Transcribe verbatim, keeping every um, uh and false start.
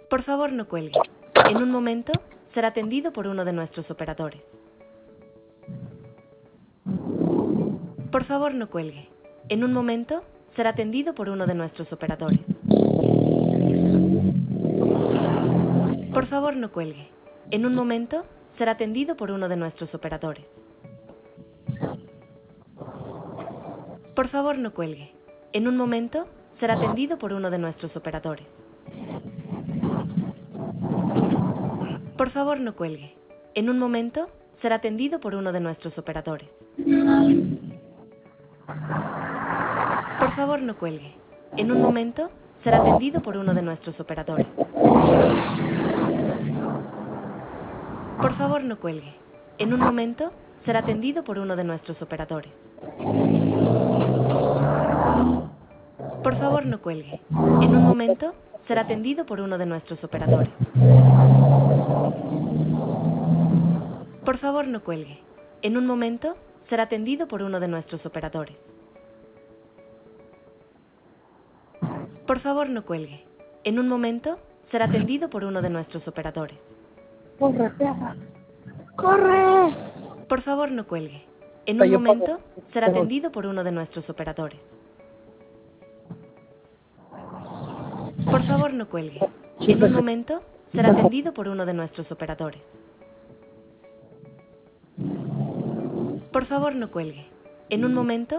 Por favor, no cuelgue. En un momento será atendido por uno de nuestros operadores. Por favor, no cuelgue. En un momento será atendido por uno de nuestros operadores. Por favor, no cuelgue. En un momento será atendido por uno de nuestros operadores. Por favor, no cuelgue. En un momento será atendido por uno de nuestros operadores. Por favor, no cuelgue. En un momento será atendido por uno de nuestros operadores. Por favor, no cuelgue. En un momento será atendido por uno de nuestros operadores. Por favor, no cuelgue. En un momento será atendido por uno de nuestros operadores. Por favor, no cuelgue. En un momento será atendido por uno de nuestros operadores. Por favor, no cuelgue. En un momento será atendido por uno de nuestros operadores. Por favor, no cuelgue. En un momento será atendido por uno de nuestros operadores. Corre, perra. ¡Corre! Por favor, no cuelgue. En un momento será atendido por uno de nuestros operadores. Por favor, no cuelgue. En un momento será atendido por uno de nuestros operadores. Por favor, no cuelgue. En un momento